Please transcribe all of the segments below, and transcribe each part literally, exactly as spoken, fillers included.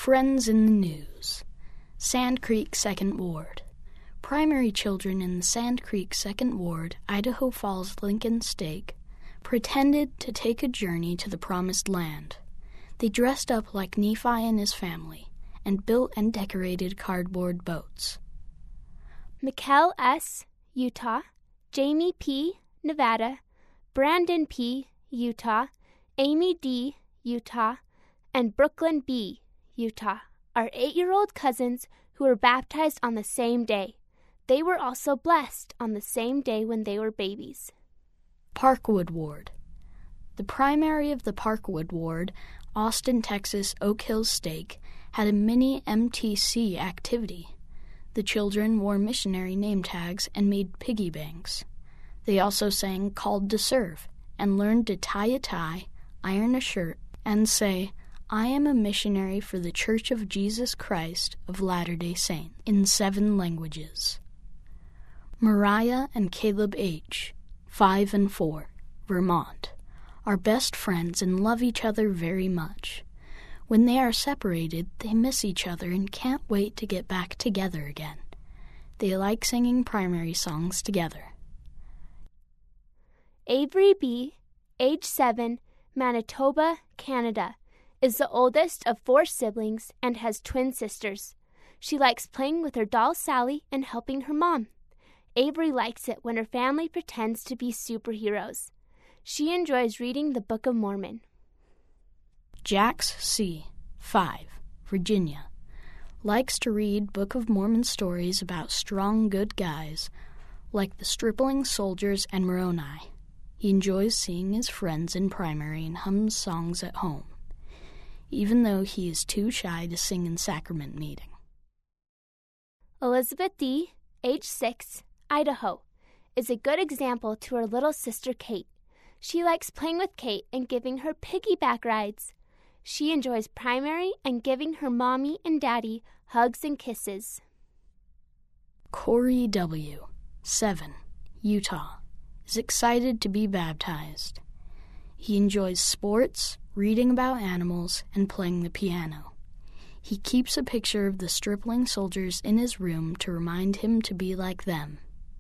Friends in the News. Sand Creek Second Ward. Primary children in the Sand Creek Second Ward, Idaho Falls Lincoln Stake, pretended to take a journey to the Promised Land. They dressed up like Nephi and his family and built and decorated cardboard boats. Mikkel S., Utah, Jamie P., Nevada, Brandon P., Utah, Amy D., Utah, and Brooklyn B., Utah, are eight-year-old cousins who were baptized on the same day. They were also blessed on the same day when they were babies. Parkwood Ward. The primary of the Parkwood Ward, Austin, Texas, Oak Hills Stake, had a mini M T C activity. The children wore missionary name tags and made piggy banks. They also sang Called to Serve and learned to tie a tie, iron a shirt, and say, I am a missionary for the Church of Jesus Christ of Latter-day Saints in seven languages. Mariah and Caleb H., five and four, Vermont, are best friends and love each other very much. When they are separated, they miss each other and can't wait to get back together again. They like singing primary songs together. Avery B., age seven, Manitoba, Canada, is the oldest of four siblings and has twin sisters. She likes playing with her doll Sally and helping her mom. Avery likes it when her family pretends to be superheroes. She enjoys reading the Book of Mormon. Jax C., five, Virginia, likes to read Book of Mormon stories about strong, good guys like the Stripling Soldiers and Moroni. He enjoys seeing his friends in primary and hums songs at home, even though he is too shy to sing in sacrament meeting. Elizabeth D., age six, Idaho, is a good example to her little sister Kate. She likes playing with Kate and giving her piggyback rides. She enjoys primary and giving her mommy and daddy hugs and kisses. Corey W., seven, Utah, is excited to be baptized. He enjoys sports, reading about animals, and playing the piano. He keeps a picture of the Stripling Soldiers in his room to remind him to be like them.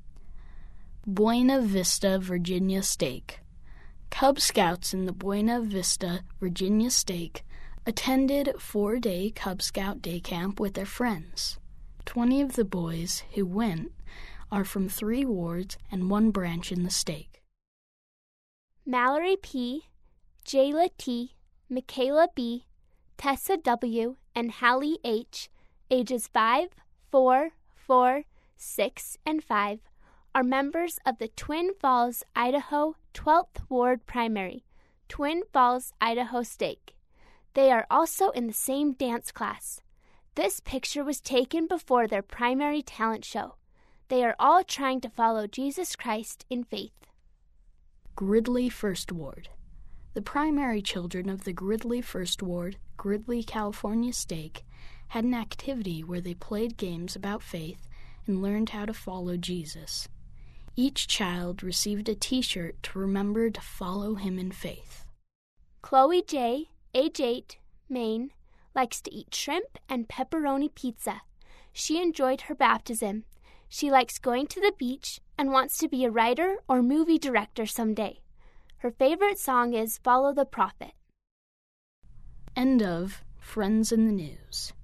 Buena Vista, Virginia Stake. Cub Scouts in the Buena Vista, Virginia Stake attended four-day Cub Scout day camp with their friends. Twenty of the boys who went are from three wards and one branch in the stake. Mallory P., Jayla T., Michaela B., Tessa W., and Hallie H., ages five, four, four, six, and five, are members of the Twin Falls, Idaho twelfth Ward Primary, Twin Falls, Idaho Stake. They are also in the same dance class. This picture was taken before their primary talent show. They are all trying to follow Jesus Christ in faith. Gridley First Ward. The primary children of the Gridley First Ward, Gridley, California Stake had an activity where they played games about faith and learned how to follow Jesus. Each child received a T-shirt to remember to follow him in faith. Chloe J., age eight, Maine, likes to eat shrimp and pepperoni pizza. She enjoyed her baptism. She likes going to the beach and wants to be a writer or movie director someday. Her favorite song is Follow the Prophet. End of Friends in the News.